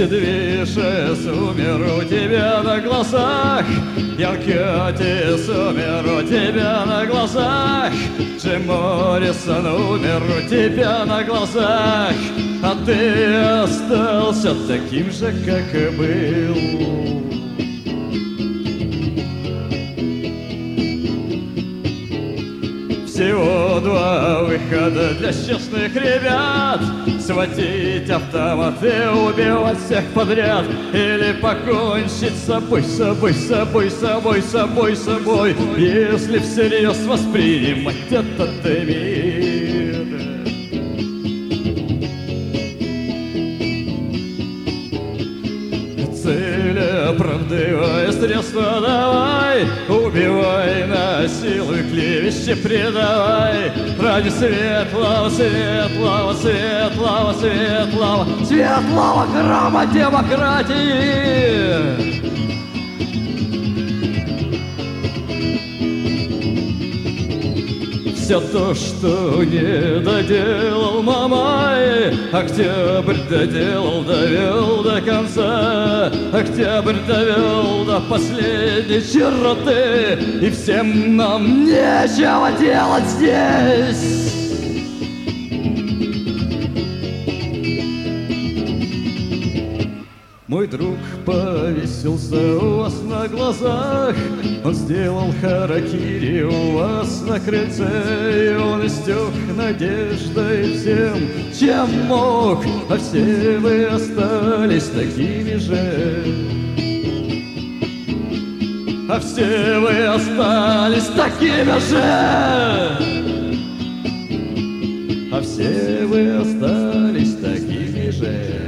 Сидвишес умер у тебя на глазах, Янкетис умер у тебя на глазах, Джим Моррисон умер у тебя на глазах, а ты остался таким же, как и был. Всего два выхода для честных ребят: схватить автомат и убивать всех подряд, или покончить с собой, собой, собой, собой, собой, собой, если всерьез воспринимать этот мир. Цели оправдывая средства давай, убивай, насилуй, клевещи предавай, ради светлого, светлого, светлого, светлого, светлого грамма демократии. Все то, что не доделал Мамай, Октябрь доделал, довел до конца. Октябрь довел до последней черты, и всем нам нечего делать здесь. Мой друг повесился у вас на глазах, он сделал харакири у вас на крыльце, и он истек надеждой всем, чем мог, а все вы остались такими же. А все вы остались такими же. А все вы остались такими же.